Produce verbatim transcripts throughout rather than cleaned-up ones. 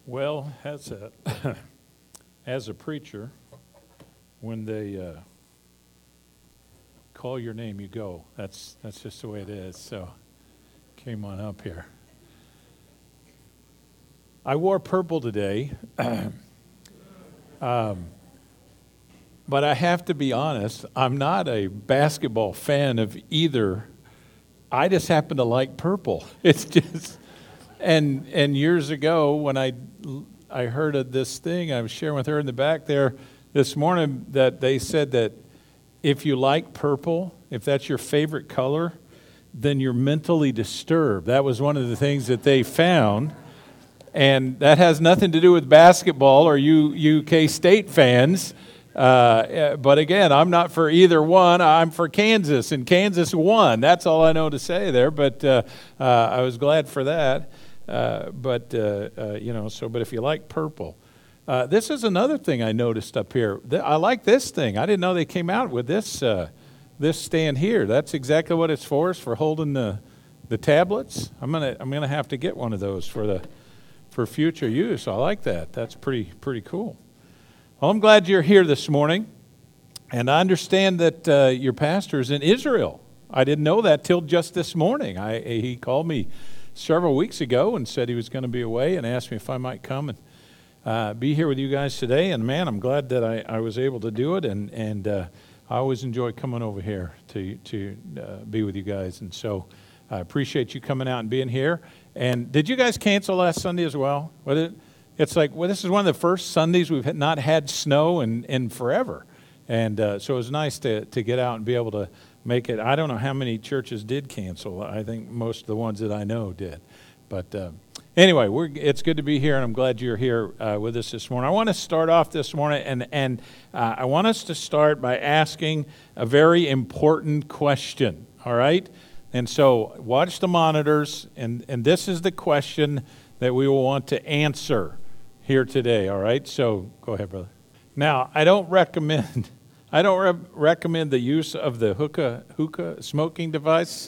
Well, as a as a preacher, when they uh, call your name, you go. That's that's just the way it is. So, came on up here. I wore purple today, um, but I have to be honest. I'm not a basketball fan of either. I just happen to like purple. It's just. And and years ago, when I, I heard of this thing, I was sharing with her in the back there this morning that they said that if you like purple, if that's your favorite color, then you're mentally disturbed. That was one of the things that they found. And that has nothing to do with basketball or you U K State fans. Uh, but again, I'm not for either one. I'm for Kansas, and Kansas won. That's all I know to say there. But uh, uh, I was glad for that. Uh, but, uh, uh, you know, so, but if you like purple, uh, this is another thing I noticed up here. I like this thing. I didn't know they came out with this, uh, this stand here. That's exactly what it's for, is for holding the, the tablets. I'm going to, I'm going to have to get one of those for the, for future use. I like that. That's pretty, pretty cool. Well, I'm glad you're here this morning. And I understand that, uh, your pastor is in Israel. I didn't know that till just this morning. I, he called me several weeks ago and said he was going to be away and asked me if I might come and uh, be here with you guys today. And man, I'm glad that I, I was able to do it. And and uh, I always enjoy coming over here to to uh, be with you guys. And so I appreciate you coming out and being here. And did you guys cancel last Sunday as well? Was it? It's like, well, this is one of the first Sundays we've not had snow in, in forever. And uh, so it was nice to to get out and be able to make it. I don't know how many churches did cancel. I think most of the ones that I know did. But uh, anyway, we're, it's good to be here, and I'm glad you're here uh, with us this morning. I want to start off this morning, and, and uh, I want us to start by asking a very important question, all right? And so watch the monitors, and, and this is the question that we will want to answer here today, all right? So go ahead, brother. Now, I don't recommend... I don't re- recommend the use of the hookah hookah smoking device.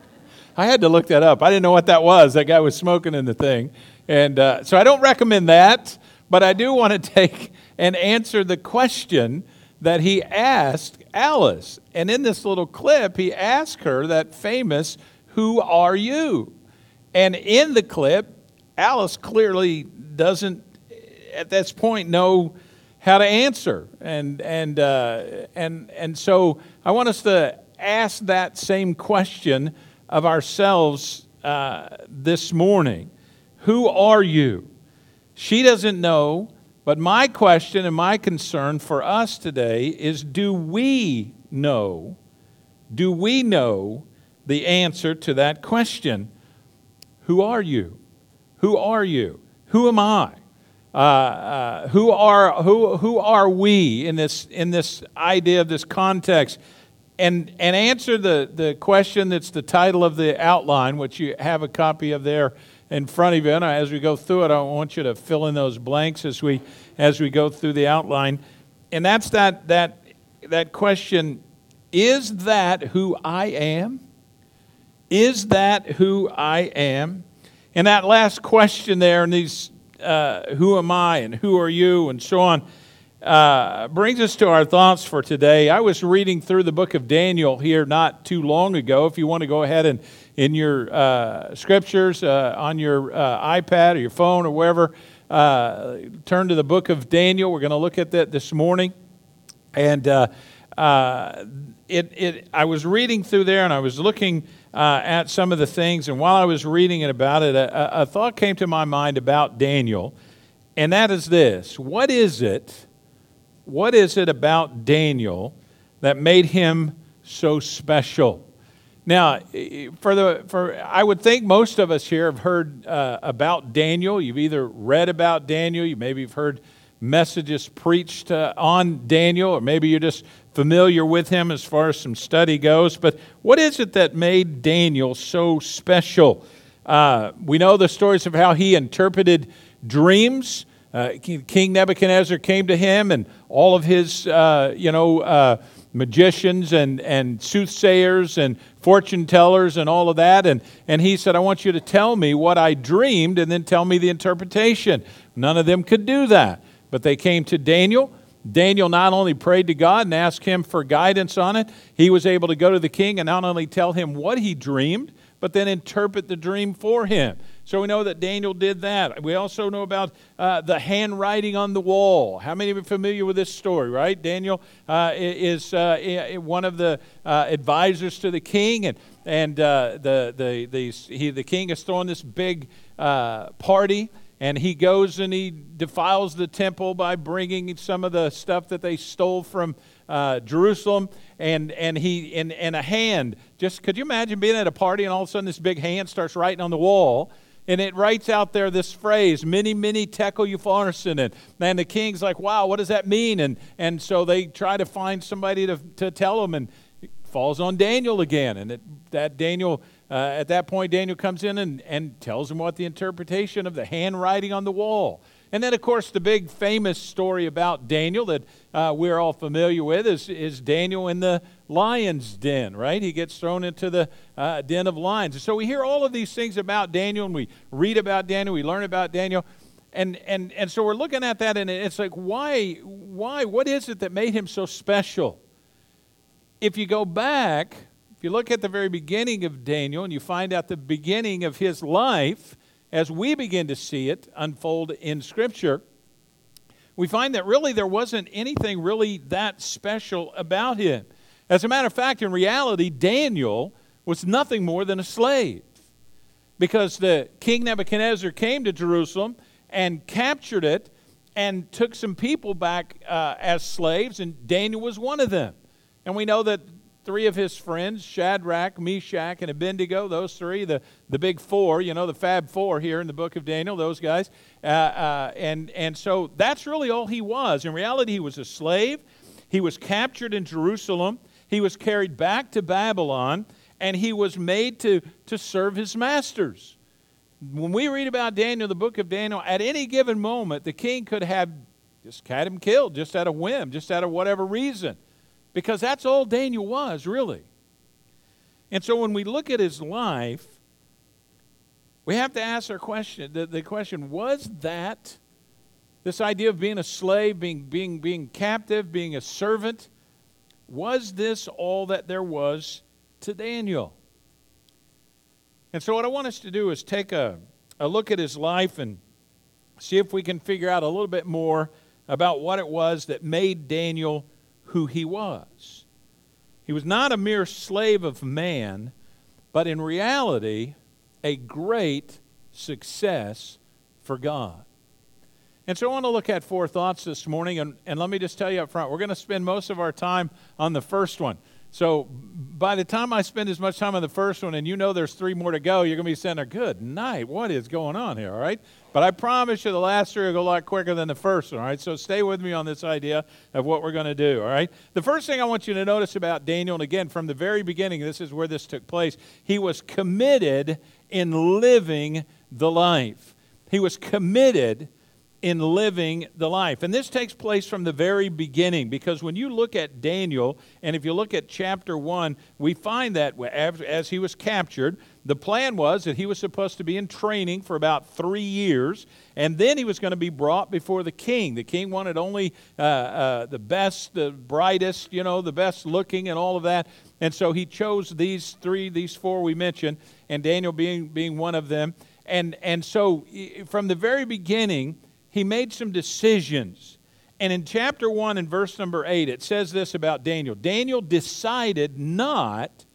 I had to look that up. I didn't know what that was. That guy was smoking in the thing. And uh, so I don't recommend that, but I do want to take and answer the question that he asked Alice. And in this little clip, he asked her that famous, "Who are you?" And in the clip, Alice clearly doesn't, at this point, know how to answer, and and uh, and and so I want us to ask that same question of ourselves uh, this morning. Who are you? She doesn't know, but my question and my concern for us today is: do we know? Do we know the answer to that question? Who are you? Who are you? Who am I? Uh, uh, who are who who are we in this in this idea of this context, and and answer the the question that's the title of the outline, which you have a copy of there in front of you. And as we go through it, I want you to fill in those blanks as we as we go through the outline, and that's that that that question: is that who I am? Is that who I am? And that last question there in these. Uh, who am I and who are you and so on, uh, brings us to our thoughts for today. I was reading through the book of Daniel here not too long ago. If you want to go ahead and in your uh, scriptures uh, on your uh, iPad or your phone or wherever, uh, turn to the book of Daniel. We're going to look at that this morning. And uh, uh, it, it, I was reading through there and I was looking Uh, at some of the things, and while I was reading it about it, a, a thought came to my mind about Daniel, and that is this: what is it, what is it about Daniel that made him so special? Now, for the for I would think most of us here have heard uh, about Daniel. You've either read about Daniel, you maybe you've heard messages preached uh, on Daniel, or maybe you're just familiar with him as far as some study goes. But what is it that made Daniel so special? Uh, we know the stories of how he interpreted dreams. Uh, King Nebuchadnezzar came to him, and all of his, uh, you know, uh, magicians and, and soothsayers and fortune tellers and all of that. And, and he said, I want you to tell me what I dreamed and then tell me the interpretation. None of them could do that. But they came to Daniel. Daniel not only prayed to God and asked him for guidance on it, he was able to go to the king and not only tell him what he dreamed, but then interpret the dream for him. So we know that Daniel did that. We also know about uh, the handwriting on the wall. How many of you are familiar with this story, right? Daniel uh, is uh, one of the uh, advisors to the king, and and uh, the the the he, the king is throwing this big uh, party. And he goes and he defiles the temple by bringing some of the stuff that they stole from uh, Jerusalem. And and he and, and a hand, just could you imagine being at a party and all of a sudden this big hand starts writing on the wall? And it writes out there this phrase, many, many tekel upharsin. And, and the king's like, wow, what does that mean? And and so they try to find somebody to, to tell them, and it falls on Daniel again. And it, that Daniel... Uh, at that point, Daniel comes in and, and tells him what the interpretation of the handwriting on the wall. And then, of course, the big famous story about Daniel that uh, we're all familiar with is, is Daniel in the lion's den, right? He gets thrown into the uh, den of lions. And so we hear all of these things about Daniel, and we read about Daniel, we learn about Daniel. And and and so we're looking at that, and it's like, why, why, what is it that made him so special? If you go back... If you look at the very beginning of Daniel and you find out the beginning of his life as we begin to see it unfold in Scripture, we find that really there wasn't anything really that special about him. As a matter of fact, in reality, Daniel was nothing more than a slave, because the King Nebuchadnezzar came to Jerusalem and captured it and took some people back uh, as slaves, and Daniel was one of them. And we know that three of his friends, Shadrach, Meshach, and Abednego, those three, the, the big four, you know, the Fab Four here in the book of Daniel, those guys. Uh, uh, and, and so that's really all he was. In reality, he was a slave. He was captured in Jerusalem. He was carried back to Babylon, and he was made to, to serve his masters. When we read about Daniel, the book of Daniel, at any given moment, the king could have just had him killed, just out of whim, just out of whatever reason. Because that's all Daniel was, really. And so when we look at his life, we have to ask our question, the, the question, was that, this idea of being a slave, being, being, being captive, being a servant, was this all that there was to Daniel? And so what I want us to do is take a, a look at his life and see if we can figure out a little bit more about what it was that made Daniel who he was. He was not a mere slave of man, but in reality, a great success for God. And so I want to look at four thoughts this morning, and, and let me just tell you up front, we're going to spend most of our time on the first one. So by the time I spend as much time on the first one, and you know there's three more to go, you're going to be saying, good night, what is going on here, all right? But I promise you the last three will go a lot quicker than the first one, all right? So stay with me on this idea of what we're going to do, all right? The first thing I want you to notice about Daniel, and again, from the very beginning, this is where this took place, he was committed in living the life. He was committed in living the life. And this takes place from the very beginning, because when you look at Daniel, and if you look at chapter one, we find that as he was captured, the plan was that he was supposed to be in training for about three years, and then he was going to be brought before the king. The king wanted only uh, uh, the best, the brightest, you know, the best looking and all of that. And so he chose these three, these four we mentioned, and Daniel being, being one of them. And, and so from the very beginning, he made some decisions. And in chapter one and verse number eight, it says this about Daniel. Daniel decided not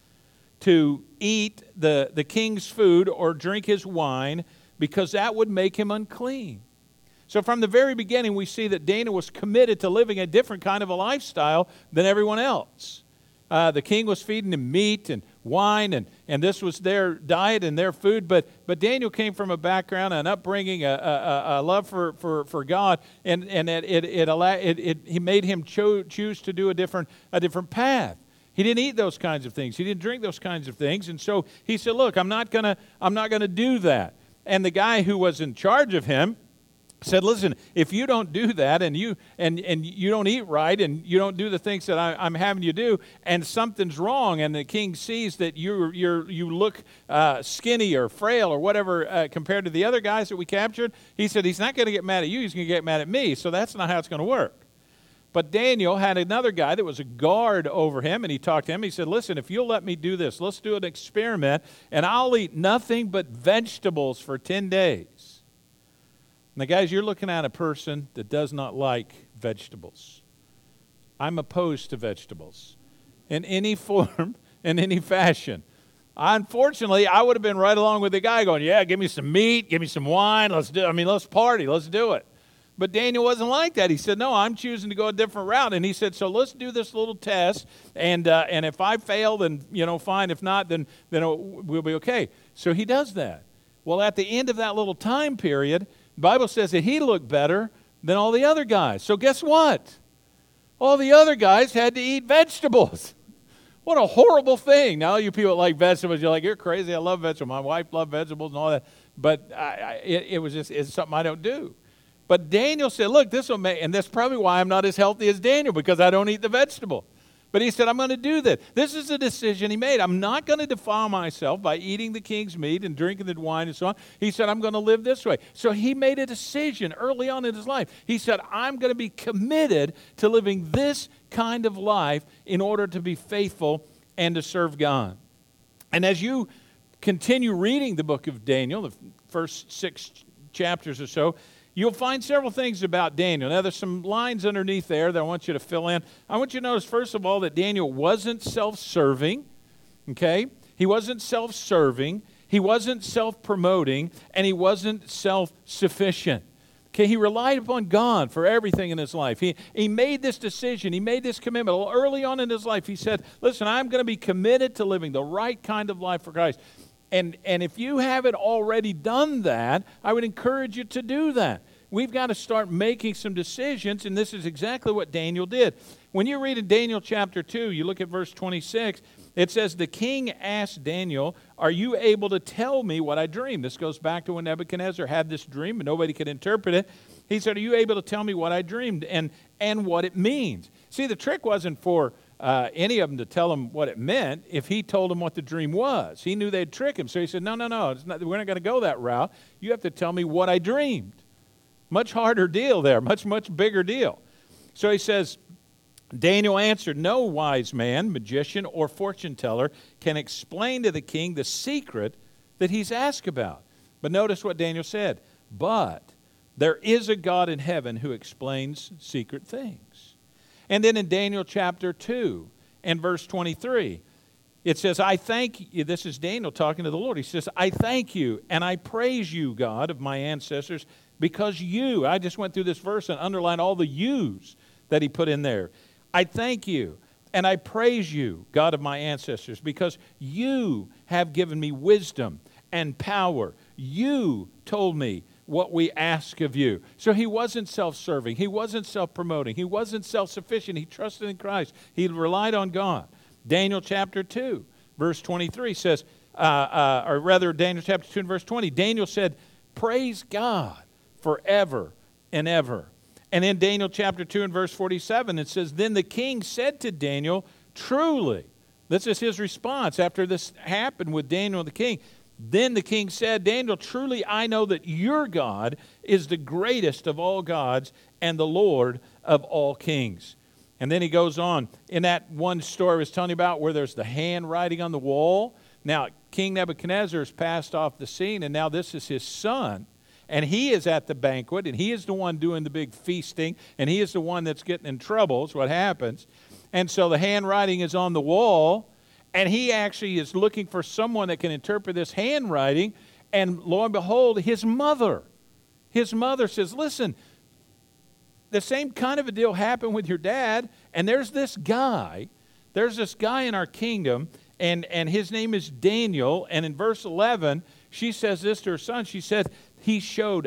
to eat the, the king's food or drink his wine, because that would make him unclean. So from the very beginning, we see that Daniel was committed to living a different kind of a lifestyle than everyone else. Uh, the king was feeding him meat and wine, and, and this was their diet and their food. But but Daniel came from a background, an upbringing, a, a, a love for, for, for God, and and it it it, allowed, it, it he made him cho- choose to do a different a different path. He didn't eat those kinds of things. He didn't drink those kinds of things, and so he said, "Look, I'm not gonna I'm not gonna do that." And the guy who was in charge of him, said, listen, if you don't do that and you and, and you don't eat right and you don't do the things that I, I'm having you do and something's wrong and the king sees that you you you look uh, skinny or frail or whatever uh, compared to the other guys that we captured, he said he's not going to get mad at you, he's going to get mad at me. So that's not how it's going to work. But Daniel had another guy that was a guard over him, and he talked to him. He said, listen, if you'll let me do this, let's do an experiment, and I'll eat nothing but vegetables for ten days. Now, guys, you're looking at a person that does not like vegetables. I'm opposed to vegetables in any form, in any fashion. Unfortunately, I would have been right along with the guy going, yeah, give me some meat, give me some wine, let's do I mean, let's party, let's do it. But Daniel wasn't like that. He said, no, I'm choosing to go a different route. And he said, so let's do this little test. And uh, and if I fail, then, you know, fine. If not, then, then we'll be okay. So he does that. Well, at the end of that little time period, the Bible says that he looked better than all the other guys. So guess what? All the other guys had to eat vegetables. What a horrible thing. Now, you people that like vegetables, you're like, you're crazy. I love vegetables. My wife loved vegetables and all that. But I, I, it, it was just it's something I don't do. But Daniel said, look, this will make, and that's probably why I'm not as healthy as Daniel, because I don't eat the vegetable. But he said, I'm going to do this. This is a decision he made. I'm not going to defile myself by eating the king's meat and drinking the wine and so on. He said, I'm going to live this way. So he made a decision early on in his life. He said, I'm going to be committed to living this kind of life in order to be faithful and to serve God. And as you continue reading the book of Daniel, the first six chapters or so, you'll find several things about Daniel. Now, there's some lines underneath there that I want you to fill in. I want you to notice, first of all, that Daniel wasn't self-serving, okay? He wasn't self-serving, he wasn't self-promoting, and he wasn't self-sufficient. Okay, he relied upon God for everything in his life. He, he made this decision. He made this commitment. Well, early on in his life, he said, listen, I'm going to be committed to living the right kind of life for Christ. And, and if you haven't already done that, I would encourage you to do that. We've got to start making some decisions, and this is exactly what Daniel did. When you read in Daniel chapter two, you look at verse twenty-six, it says, the king asked Daniel, are you able to tell me what I dreamed? This goes back to when Nebuchadnezzar had this dream, and nobody could interpret it. He said, are you able to tell me what I dreamed and, and what it means? See, the trick wasn't for Uh, any of them to tell him what it meant if he told them what the dream was. He knew they'd trick him. So he said, no, no, no, it's not, we're not going to go that route. You have to tell me what I dreamed. Much harder deal there, much, much bigger deal. So he says, Daniel answered, no wise man, magician, or fortune teller can explain to the king the secret that he's asked about. But notice what Daniel said, but there is a God in heaven who explains secret things. And then in Daniel chapter two and verse twenty-three, it says, I thank you. This is Daniel talking to the Lord. He says, I thank you and I praise you, God of my ancestors, because you, I just went through this verse and underlined all the yous that he put in there. I thank you and I praise you, God of my ancestors, because you have given me wisdom and power. You told me what we ask of you. So he wasn't self-serving. He wasn't self-promoting. He wasn't self-sufficient. He trusted in Christ. He relied on God. Daniel chapter two, verse twenty-three says, uh, uh, or rather Daniel chapter two and verse twenty, Daniel said, praise God forever and ever. And in Daniel chapter two and verse forty-seven, it says, then the king said to Daniel, truly, this is his response after this happened with Daniel the king. Then the king said, Daniel, truly I know that your God is the greatest of all gods and the Lord of all kings. And then he goes on. In that one story I was telling you about where there's the handwriting on the wall. Now, King Nebuchadnezzar has passed off the scene, and now this is his son. And he is at the banquet, and he is the one doing the big feasting, and he is the one that's getting in trouble, is what happens. And so the handwriting is on the wall, and he actually is looking for someone that can interpret this handwriting. And lo and behold, his mother, his mother says, listen, the same kind of a deal happened with your dad. And there's this guy, there's this guy in our kingdom, and, and his name is Daniel. And in verse eleven, she says this to her son. She said, he showed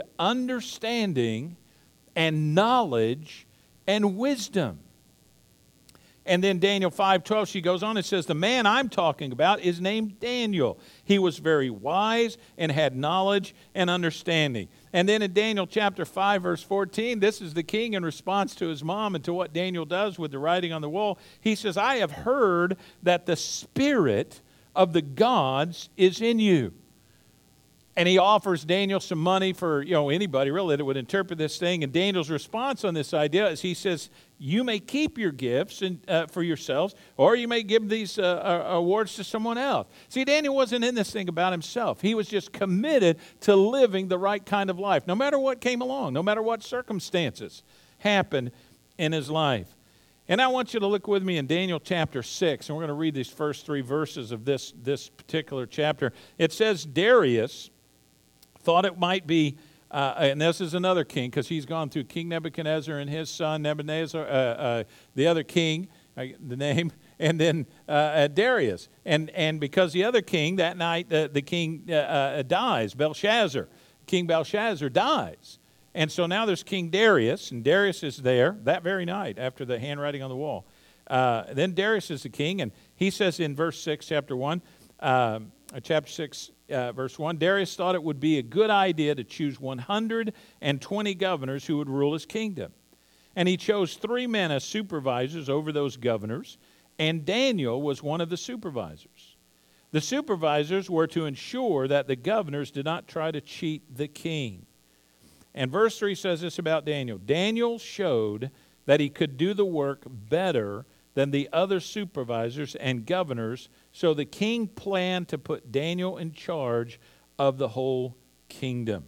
understanding and knowledge and wisdom. And then Daniel five twelve, she goes on and says, the man I'm talking about is named Daniel. He was very wise and had knowledge and understanding. And then in Daniel chapter five, verse fourteen, this is the king in response to his mom and to what Daniel does with the writing on the wall. He says, I have heard that the spirit of the gods is in you. And he offers Daniel some money for, you know, anybody really that would interpret this thing. And Daniel's response on this idea is he says, you may keep your gifts and, uh, for yourselves, or you may give these uh, uh, awards to someone else. See, Daniel wasn't in this thing about himself. He was just committed to living the right kind of life, no matter what came along, no matter what circumstances happened in his life. And I want you to look with me in Daniel chapter six, and we're going to read these first three verses of this, this particular chapter. It says, Darius thought it might be, uh, and this is another king, because he's gone through King Nebuchadnezzar and his son Nebuchadnezzar, uh, uh, the other king, uh, the name, and then uh, uh, Darius. And and because the other king, that night, uh, the king uh, uh, dies, Belshazzar. King Belshazzar dies. And so now there's King Darius, and Darius is there that very night after the handwriting on the wall. Uh, then Darius is the king, and he says in verse six, chapter one, um, uh, chapter six, Uh, verse one, Darius thought it would be a good idea to choose one hundred twenty governors who would rule his kingdom. And he chose three men as supervisors over those governors, and Daniel was one of the supervisors. The supervisors were to ensure that the governors did not try to cheat the king. And verse three says this about Daniel. Daniel showed that he could do the work better than the other supervisors and governors, so the king planned to put Daniel in charge of the whole kingdom.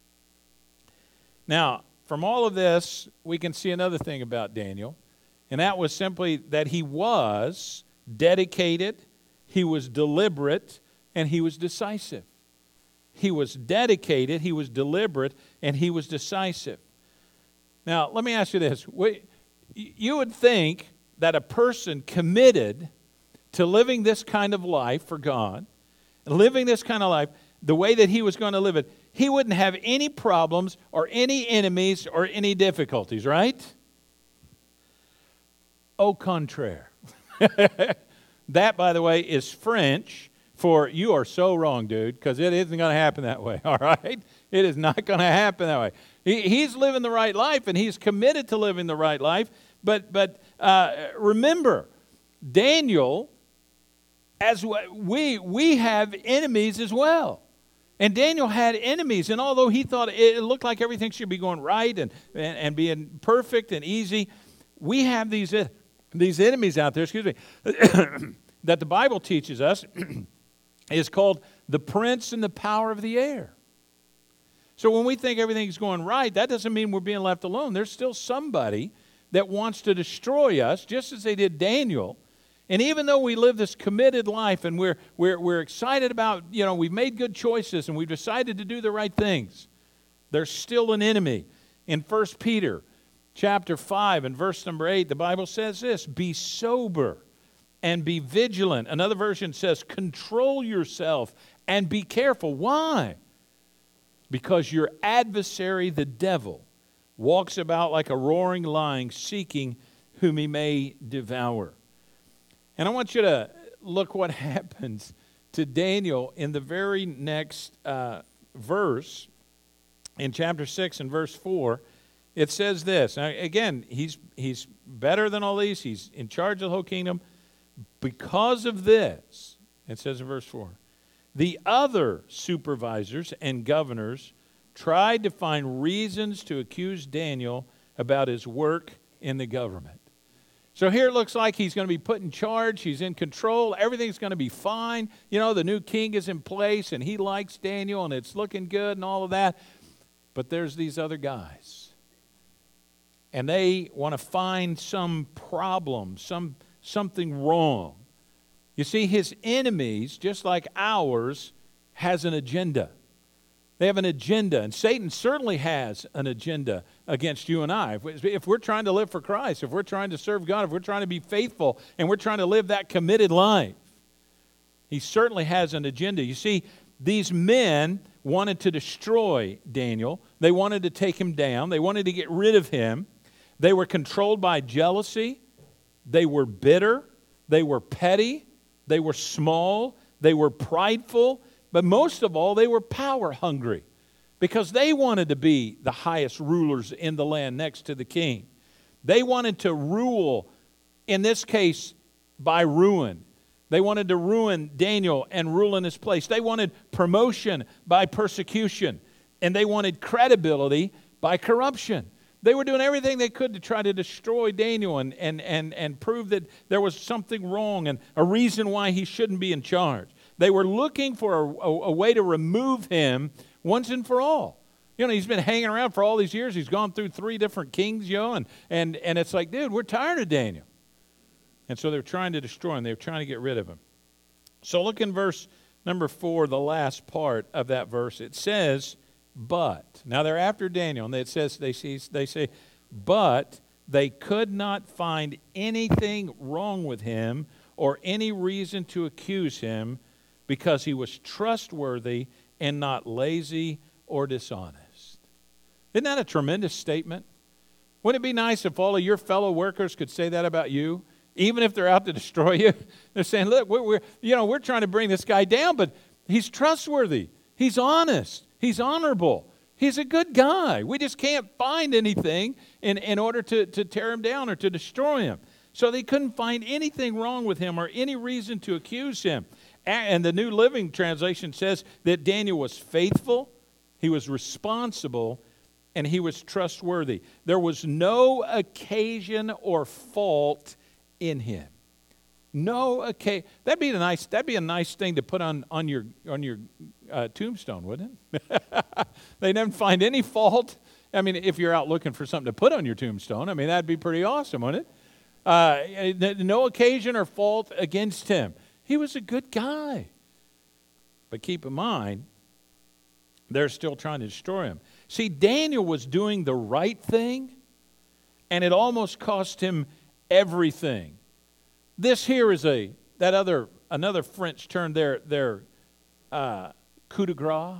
Now, from all of this, we can see another thing about Daniel, and that was simply that he was dedicated, he was deliberate, and he was decisive. He was dedicated, he was deliberate, and he was decisive. Now, let me ask you this. You would think that a person committed to living this kind of life for God, living this kind of life, the way that he was going to live it, he wouldn't have any problems or any enemies or any difficulties, right? Au contraire. That, by the way, is French for you are so wrong, dude, because it isn't going to happen that way, all right? It is not going to happen that way. He, he's living the right life, and he's committed to living the right life. But but uh, remember, Daniel, as we we have enemies as well. And Daniel had enemies, and although he thought it looked like everything should be going right and, and, and being perfect and easy, we have these, these enemies out there, excuse me, that the Bible teaches us is called the prince and the power of the air. So when we think everything's going right, that doesn't mean we're being left alone. There's still somebody that wants to destroy us, just as they did Daniel. And even though we live this committed life and we're, we're, we're excited about, you know, we've made good choices and we've decided to do the right things, there's still an enemy. In First Peter chapter five and verse number eight, the Bible says this, be sober and be vigilant. Another version says, control yourself and be careful. Why? Because your adversary, the devil, walks about like a roaring lion, seeking whom he may devour. And I want you to look what happens to Daniel in the very next uh, verse, in chapter six and verse four. It says this. Now, again, he's, he's better than all these. He's in charge of the whole kingdom. Because of this, it says in verse four, the other supervisors and governors tried to find reasons to accuse Daniel about his work in the government. So here it looks like he's going to be put in charge. He's in control. Everything's going to be fine. You know, the new king is in place, and he likes Daniel, and it's looking good and all of that. But there's these other guys. And they want to find some problem, some something wrong. You see, his enemies, just like ours, has an agenda. They have an agenda, and Satan certainly has an agenda against you and I. If, if we're trying to live for Christ, if we're trying to serve God, if we're trying to be faithful, and we're trying to live that committed life, he certainly has an agenda. You see, these men wanted to destroy Daniel. They wanted to take him down. They wanted to get rid of him. They were controlled by jealousy. They were bitter. They were petty. They were small. They were prideful. But most of all, they were power hungry because they wanted to be the highest rulers in the land next to the king. They wanted to rule, in this case, by ruin. They wanted to ruin Daniel and rule in his place. They wanted promotion by persecution. And they wanted credibility by corruption. They were doing everything they could to try to destroy Daniel and, and, and, and prove that there was something wrong and a reason why he shouldn't be in charge. They were looking for a, a, a way to remove him once and for all. You know, he's been hanging around for all these years. He's gone through three different kings, you know, and, and, and it's like, dude, we're tired of Daniel. And so they're trying to destroy him. They're trying to get rid of him. So look in verse number four, the last part of that verse. It says, but. Now they're after Daniel, and it says, they, see, they say, but they could not find anything wrong with him or any reason to accuse him because he was trustworthy and not lazy or dishonest. Isn't that a tremendous statement? Wouldn't it be nice if all of your fellow workers could say that about you? Even if they're out to destroy you, they're saying, look, we're, we're, you know, we're trying to bring this guy down, but he's trustworthy. He's honest. He's honorable. He's a good guy. We just can't find anything in, in order to, to tear him down or to destroy him. So they couldn't find anything wrong with him or any reason to accuse him. And the New Living Translation says that Daniel was faithful, he was responsible, and he was trustworthy. There was no occasion or fault in him. No occasion. That'd be a nice. That'd be a nice thing to put on on your on your uh, tombstone, wouldn't it? They didn't find any fault. I mean, if you're out looking for something to put on your tombstone, I mean that'd be pretty awesome, wouldn't it? Uh, no occasion or fault against him. He was a good guy. But keep in mind, they're still trying to destroy him. See, Daniel was doing the right thing, and it almost cost him everything. This here is a that other another French term. Their their uh, coup de grace.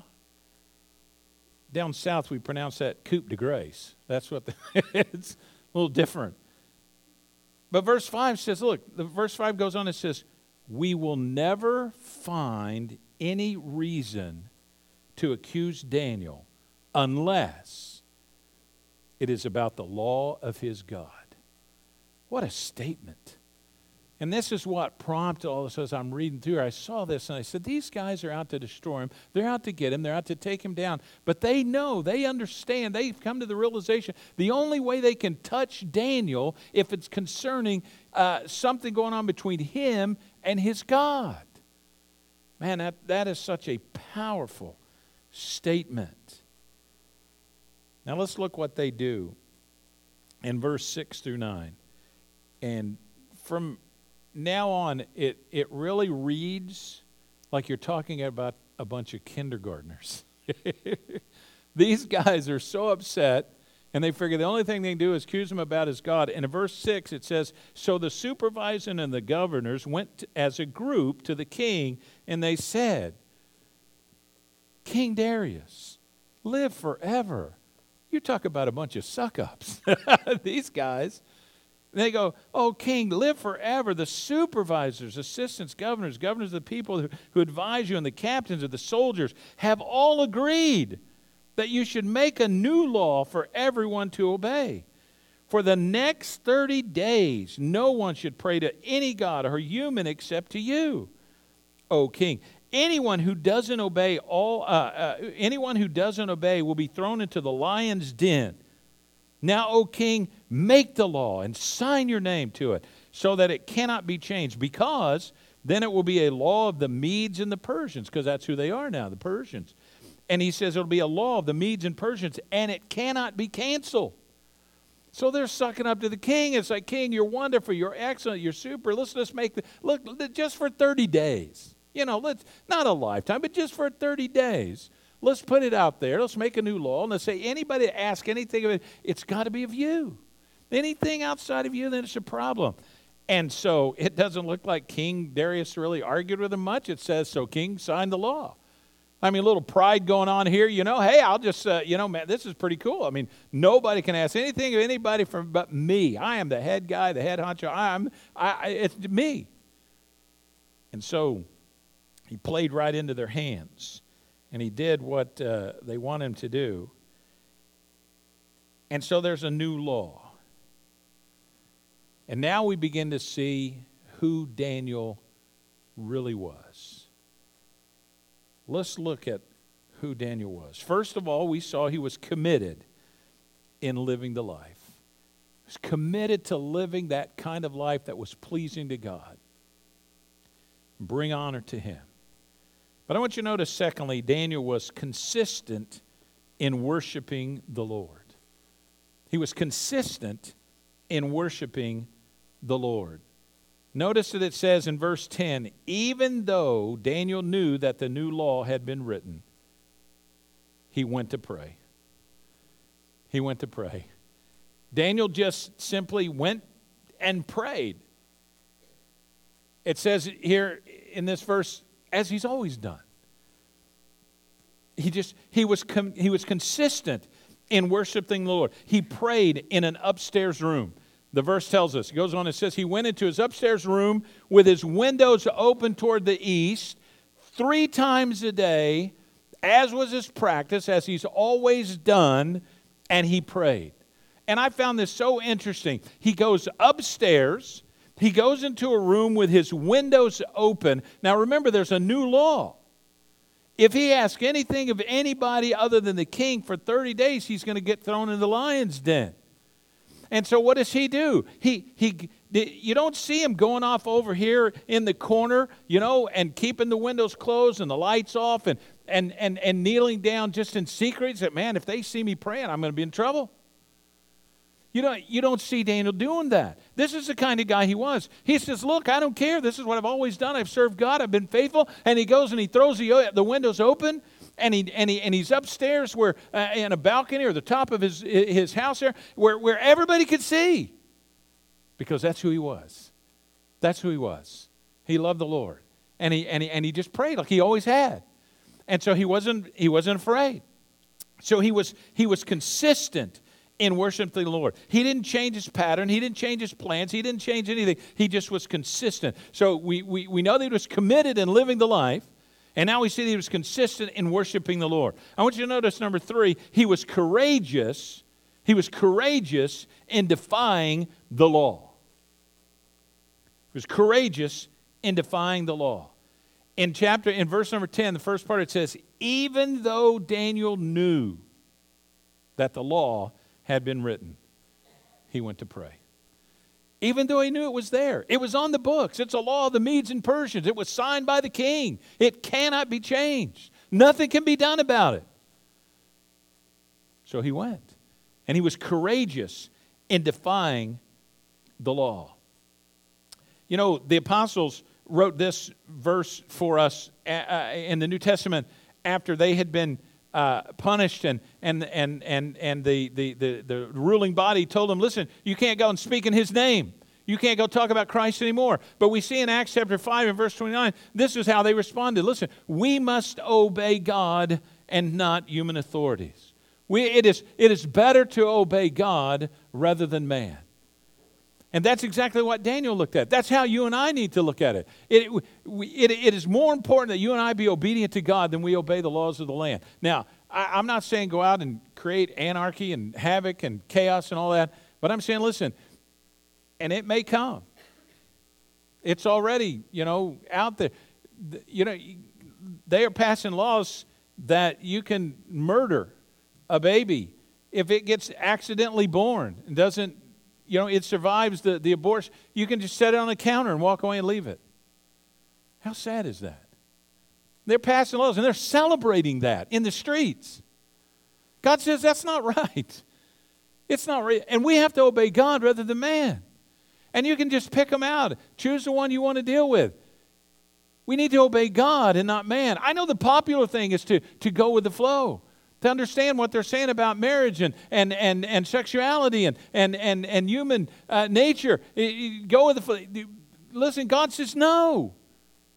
Down south we pronounce that coup de grace. That's what the, it's a little different. But verse five says, look, the verse five goes on. It says, "We will never find any reason to accuse Daniel unless it is about the law of his God." What a statement. And this is what prompted all this as I'm reading through. I saw this and I said, these guys are out to destroy him. They're out to get him. They're out to take him down. But they know, they understand, they've come to the realization the only way they can touch Daniel if it's concerning uh, something going on between him and his God. Man, that, that is such a powerful statement. Now let's look what they do in verse six through nine. And from now on, it, it really reads like you're talking about a bunch of kindergartners. These guys are so upset, and they figure the only thing they can do is accuse him about his God. And in verse six, it says, "So the supervisor and the governors went to, as a group to the king, and they said, 'King Darius, live forever.'" You talk about a bunch of suck-ups. These guys. They go, "Oh, king, live forever. The supervisors, assistants, governors, governors of the people who, who advise you, and the captains of the soldiers have all agreed that you should make a new law for everyone to obey. For the next thirty days, no one should pray to any god or human except to you, O king. Anyone who doesn't obey all, uh, uh, anyone who doesn't obey will be thrown into the lion's den. Now, O king, make the law and sign your name to it so that it cannot be changed, because then it will be a law of the Medes and the Persians," because that's who they are now, the Persians. And he says it'll be a law of the Medes and Persians, and it cannot be canceled. So they're sucking up to the king. It's like, "King, you're wonderful, you're excellent, you're super. Let's just make the, look, just for thirty days. You know, let's, not a lifetime, but just for thirty days. Let's put it out there. Let's make a new law. And let's say anybody that asks anything of it, it's got to be of you. Anything outside of you, then it's a problem." And so it doesn't look like King Darius really argued with him much. It says, so king signed the law. I mean, a little pride going on here, you know. Hey, I'll just, uh, you know, man, this is pretty cool. I mean, nobody can ask anything of anybody from but me. I am the head guy, the head honcho. I'm, I, I, it's me. And so he played right into their hands, and he did what uh, they want him to do. And so there's a new law. And now we begin to see who Daniel really was. Let's look at who Daniel was. First of all, we saw he was committed in living the life. He was committed to living that kind of life that was pleasing to God. Bring honor to him. But I want you to notice, secondly, Daniel was consistent in worshiping the Lord. He was consistent in worshiping the Lord. Notice that it says in verse ten, even though Daniel knew that the new law had been written, he went to pray. He went to pray. Daniel just simply went and prayed. It says here in this verse, as he's always done. He just he was com- he was consistent in worshiping the Lord. He prayed in an upstairs room. The verse tells us, it goes on, it says, he went into his upstairs room with his windows open toward the east three times a day, as was his practice, as he's always done, and he prayed. And I found this so interesting. He goes upstairs, he goes into a room with his windows open. Now remember, there's a new law. If he asks anything of anybody other than the king for thirty days, he's going to get thrown in the lion's den. And so what does he do? He he you don't see him going off over here in the corner, you know, and keeping the windows closed and the lights off and and and, and kneeling down just in secret. He said, man, if they see me praying, I'm going to be in trouble. You don't, you don't see Daniel doing that. This is the kind of guy he was. He says, look, I don't care. This is what I've always done. I've served God. I've been faithful. And he goes and he throws the, the windows open. And he and he and he's upstairs where uh, in a balcony or the top of his his house there, where where everybody could see, because that's who he was. That's who he was. He loved the Lord, and he and he and he just prayed like he always had, and so he wasn't he wasn't afraid. So he was he was consistent in worshiping the Lord. He didn't change his pattern. He didn't change his plans. He didn't change anything. He just was consistent. So we we we know that he was committed in living the life. And now we see that he was consistent in worshiping the Lord. I want you to notice, number three, he was courageous. He was courageous in defying the law. He was courageous in defying the law. In chapter, in verse number ten, the first part, it says, even though Daniel knew that the law had been written, he went to pray. Even though he knew it was there. It was on the books. It's a law of the Medes and Persians. It was signed by the king. It cannot be changed. Nothing can be done about it. So he went. And he was courageous in defying the law. You know, the apostles wrote this verse for us in the New Testament after they had been Uh, punished and and and and and the, the the the ruling body told them, listen, you can't go and speak in his name. You can't go talk about Christ anymore. But we see in Acts chapter five and verse twenty-nine, this is how they responded. Listen, we must obey God and not human authorities. We it is it is better to obey God rather than man. And that's exactly what Daniel looked at. That's how you and I need to look at it. It, we, it. It is more important that you and I be obedient to God than we obey the laws of the land. Now, I, I'm not saying go out and create anarchy and havoc and chaos and all that, but I'm saying, listen, and it may come. It's already, you know, out there. You know, they are passing laws that you can murder a baby if it gets accidentally born and doesn't, you know, it survives the, the abortion. You can just set it on the counter and walk away and leave it. How sad is that? They're passing laws and they're celebrating that in the streets. God says that's not right. It's not right. And we have to obey God rather than man. And you can just pick them out. Choose the one you want to deal with. We need to obey God and not man. I know the popular thing is to, to go with the flow. To understand what they're saying about marriage and and and, and sexuality and and and, and human uh, nature. Go with the flow. Listen, God says no.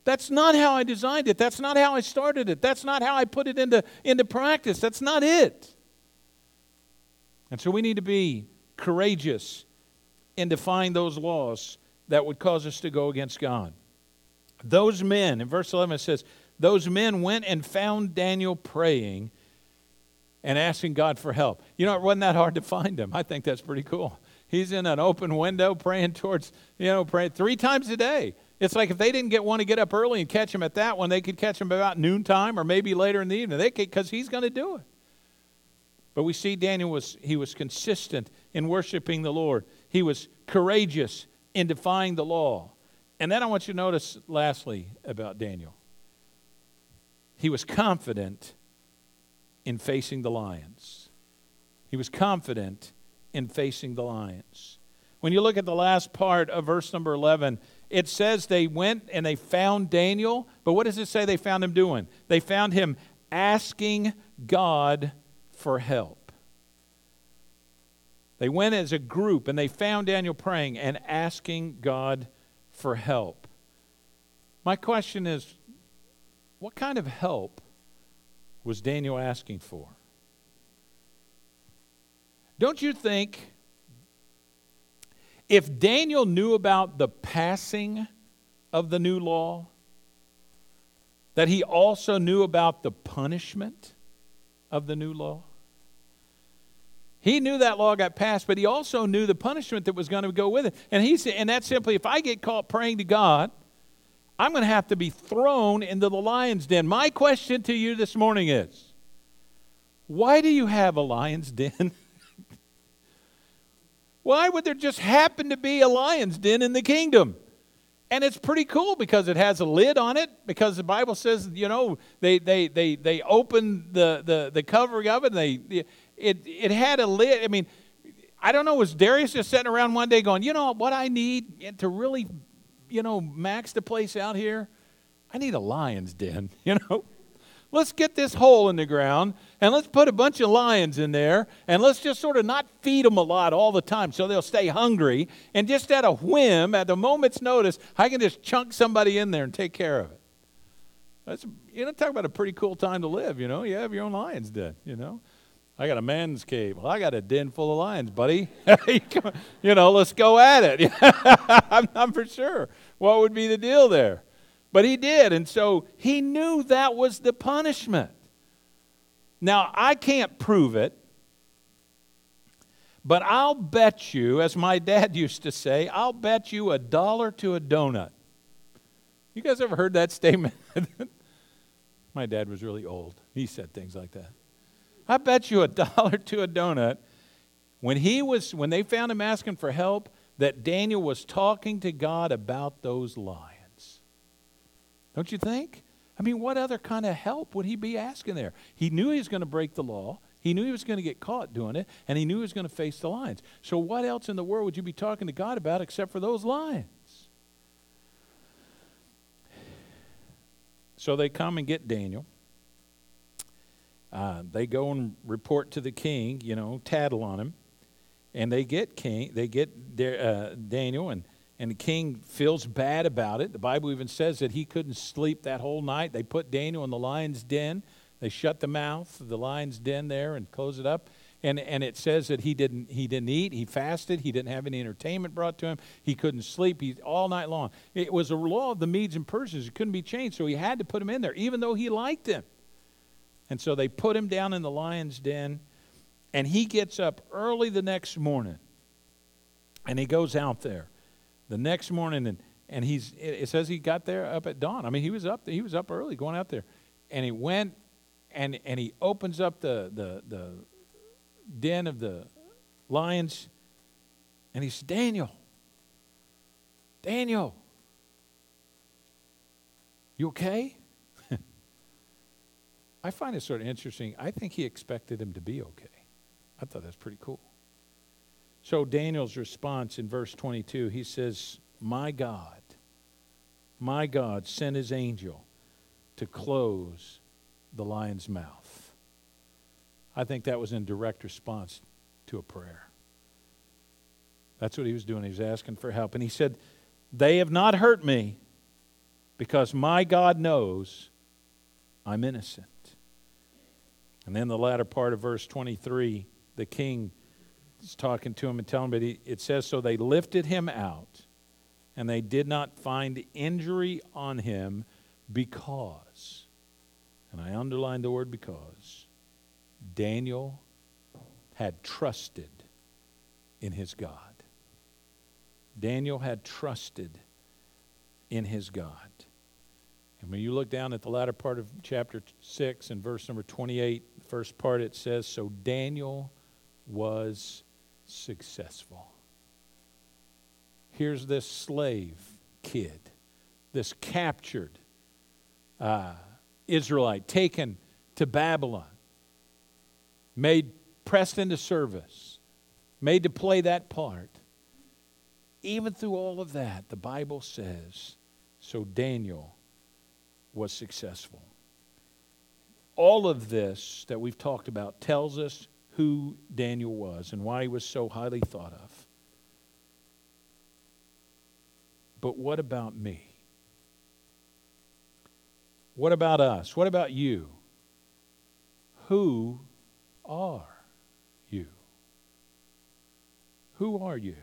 That's not how I designed it. That's not how I started it. That's not how I put it into, into practice. That's not it. And so we need to be courageous in defying those laws that would cause us to go against God. Those men, in verse eleven it says, those men went and found Daniel praying and asking God for help. You know, it wasn't that hard to find him. I think that's pretty cool. He's in an open window praying towards, you know, praying three times a day. It's like if they didn't get want to get up early and catch him at that one, they could catch him about noontime or maybe later in the evening. They could, because he's going to do it. But we see Daniel was he was consistent in worshiping the Lord. He was courageous in defying the law. And then I want you to notice lastly about Daniel. He was confident in facing the lions. He was confident in facing the lions. When you look at the last part of verse number eleven, it says they went and they found Daniel. But what does it say they found him doing? They found him asking God for help. They went as a group and they found Daniel praying and asking God for help. My question is, what kind of help was Daniel asking for? Don't you think if Daniel knew about the passing of the new law, that he also knew about the punishment of the new law? He knew that law got passed, but he also knew the punishment that was going to go with it. And he said, and that's simply, if I get caught praying to God, I'm going to have to be thrown into the lion's den. My question to you this morning is, why do you have a lion's den? Why would there just happen to be a lion's den in the kingdom? And it's pretty cool because it has a lid on it, because the Bible says, you know, they they they they open the the, the covering of it, and they it it had a lid. I mean, I don't know, was Darius just sitting around one day going, you know what I need to really, you know, max the place out here? I need a lion's den, you know? Let's get this hole in the ground, and let's put a bunch of lions in there, and let's just sort of not feed them a lot all the time so they'll stay hungry, and just at a whim, at a moment's notice, I can just chunk somebody in there and take care of it. That's, you know, talk about a pretty cool time to live, you know? You have your own lion's den, you know? I got a man's cave. Well, I got a den full of lions, buddy. You know, let's go at it. I'm not for sure what would be the deal there. But he did, and so he knew that was the punishment. Now, I can't prove it, but I'll bet you, as my dad used to say, I'll bet you a dollar to a donut. You guys ever heard that statement? My dad was really old. He said things like that. I bet you a dollar to a donut, when he was, when they found him asking for help, that Daniel was talking to God about those lions. Don't you think? I mean, what other kind of help would he be asking there? He knew he was going to break the law. He knew he was going to get caught doing it, and he knew he was going to face the lions. So what else in the world would you be talking to God about except for those lions? So they come and get Daniel. Uh, they go and report to the king, you know, tattle on him, and they get king. They get their, uh, Daniel, and and the king feels bad about it. The Bible even says that he couldn't sleep that whole night. They put Daniel in the lion's den. They shut the mouth of the lion's den there and close it up. And and it says that he didn't he didn't eat. He fasted. He didn't have any entertainment brought to him. He couldn't sleep. He all night long. It was a law of the Medes and Persians. It couldn't be changed. So he had to put him in there, even though he liked him. And so they put him down in the lion's den. And he gets up early the next morning. And he goes out there the next morning, and, and he's it says he got there up at dawn. I mean, he was up he was up early going out there. And he went and and he opens up the the the den of the lions, and he says, Daniel, Daniel, you okay? I find it sort of interesting. I think he expected him to be okay. I thought that's pretty cool. So Daniel's response in verse twenty-two, he says, my God, my God sent his angel to close the lion's mouth. I think that was in direct response to a prayer. That's what he was doing. He was asking for help. And he said, they have not hurt me, because my God knows I'm innocent. And then the latter part of verse twenty-three, the king is talking to him and telling him, but he, it says, so they lifted him out, and they did not find injury on him because, and I underline the word because, Daniel had trusted in his God. Daniel had trusted in his God. And when you look down at the latter part of chapter six and verse number twenty-eight, the first part, it says, so Daniel was successful. Here's this slave kid, this captured uh, Israelite taken to Babylon, made, pressed into service, made to play that part. Even through all of that, the Bible says, so Daniel was successful. All of this that we've talked about tells us who Daniel was and why he was so highly thought of. But what about me? What about us? What about you? Who are you? Who are you?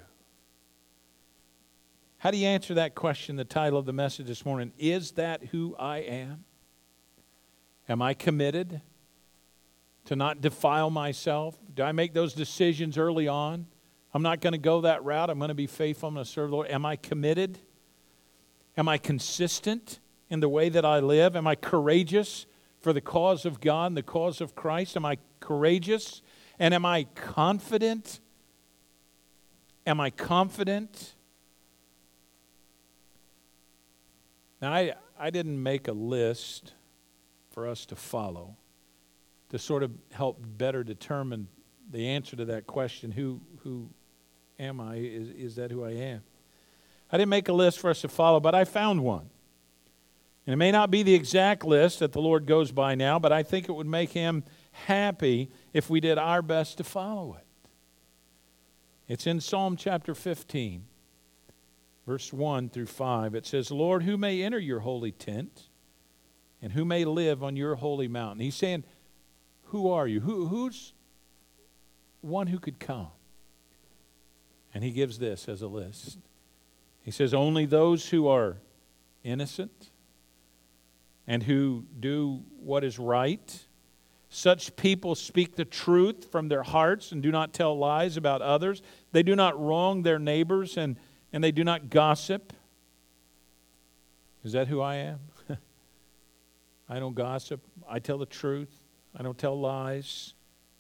How do you answer that question? The title of the message this morning, is that who I am? Am I committed to not defile myself? Do I make those decisions early on? I'm not going to go that route. I'm going to be faithful. I'm going to serve the Lord. Am I committed? Am I consistent in the way that I live? Am I courageous for the cause of God and the cause of Christ? Am I courageous? And am I confident? Am I confident? Now, I, I didn't make a list for us to follow to sort of help better determine the answer to that question, who who am I? Is, is that who I am? I didn't make a list for us to follow, but I found one. And it may not be the exact list that the Lord goes by now, but I think it would make Him happy if we did our best to follow it. It's in Psalm chapter fifteen. Verse one through five, it says, Lord, who may enter your holy tent, and who may live on your holy mountain? He's saying, who are you? Who, who's one who could come? And he gives this as a list. He says, only those who are innocent and who do what is right. Such people speak the truth from their hearts and do not tell lies about others. They do not wrong their neighbors and And they do not gossip. Is that who I am? I don't gossip. I tell the truth. I don't tell lies.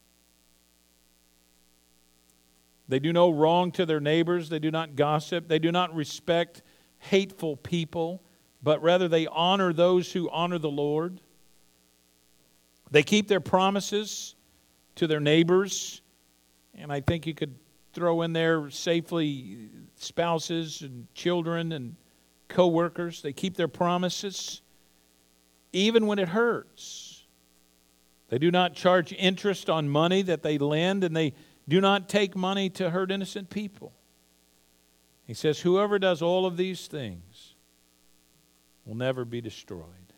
They do no wrong to their neighbors. They do not gossip. They do not respect hateful people, but rather they honor those who honor the Lord. They keep their promises to their neighbors. And I think you could throw in there safely spouses and children and co-workers. They keep their promises even when it hurts. They do not charge interest on money that they lend, and they do not take money to hurt innocent people. He says, whoever does all of these things will never be destroyed.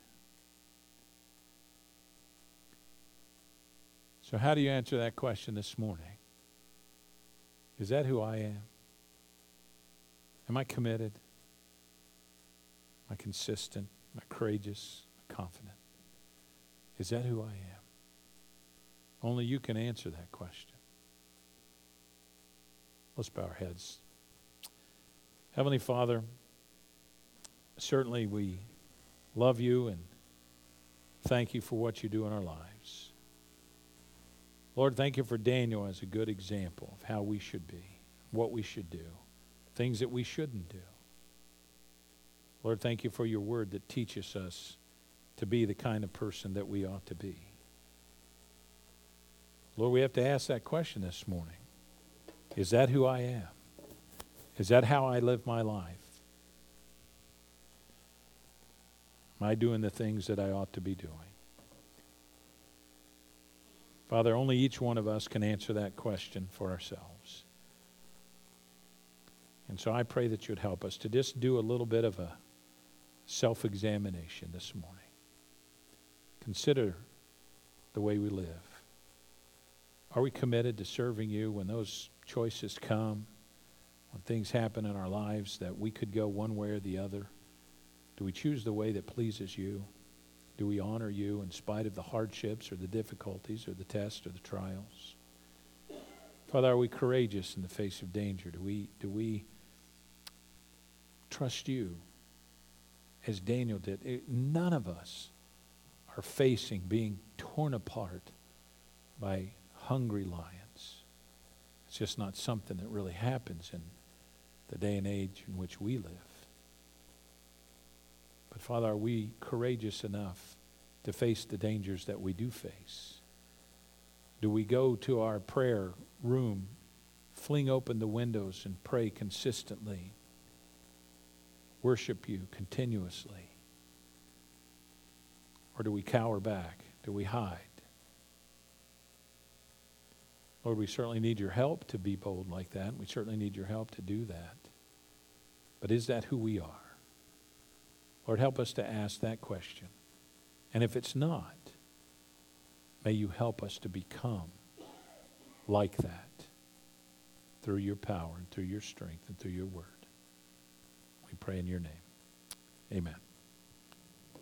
So how do you answer that question this morning? Is that who I am? Am I committed? Am I consistent? Am I courageous? Am I confident? Is that who I am? Only you can answer that question. Let's bow our heads. Heavenly Father, certainly we love you and thank you for what you do in our lives. Lord, thank you for Daniel as a good example of how we should be, what we should do, things that we shouldn't do. Lord, thank you for your word that teaches us to be the kind of person that we ought to be. Lord, we have to ask that question this morning. Is that who I am? Is that how I live my life? Am I doing the things that I ought to be doing? Father, only each one of us can answer that question for ourselves. And so I pray that you'd help us to just do a little bit of a self-examination this morning. Consider the way we live. Are we committed to serving you when those choices come, when things happen in our lives that we could go one way or the other? Do we choose the way that pleases you? Do we honor you in spite of the hardships or the difficulties or the tests or the trials? Father, are we courageous in the face of danger? Do we, do we trust you as Daniel did? It, none of us are facing being torn apart by hungry lions. It's just not something that really happens in the day and age in which we live. But Father, are we courageous enough to face the dangers that we do face? Do we go to our prayer room, fling open the windows and pray consistently, worship you continuously? Or do we cower back? Do we hide? Lord, we certainly need your help to be bold like that. We certainly need your help to do that. But is that who we are? Lord, help us to ask that question. And if it's not, may you help us to become like that through your power and through your strength and through your word. We pray in your name. Amen.